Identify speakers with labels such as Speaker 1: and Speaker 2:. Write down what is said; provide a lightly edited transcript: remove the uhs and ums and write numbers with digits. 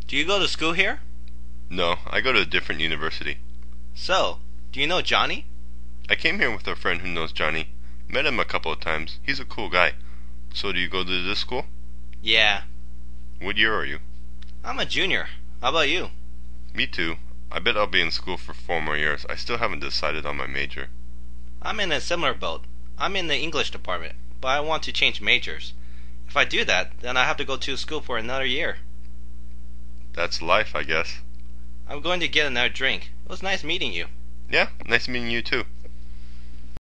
Speaker 1: Do you go to school here?
Speaker 2: No, I go to a different university.
Speaker 1: So, do you know Johnny?
Speaker 2: I came here with a friend who knows Johnny. Met him a couple of times. He's a cool guy. So do you go to this school?
Speaker 1: Yeah.
Speaker 2: What year are you?
Speaker 1: I'm a junior. How about you?
Speaker 2: Me too. I bet I'll be in school for 4 more years. I still haven't decided on my major.
Speaker 1: I'm in a similar boat. I'm in the English department, but I want to change majors. If I do that, then I have to go to school for another year.
Speaker 2: That's life, I guess.
Speaker 1: I'm going to get another drink. It was nice meeting you.
Speaker 2: Yeah, nice meeting you too.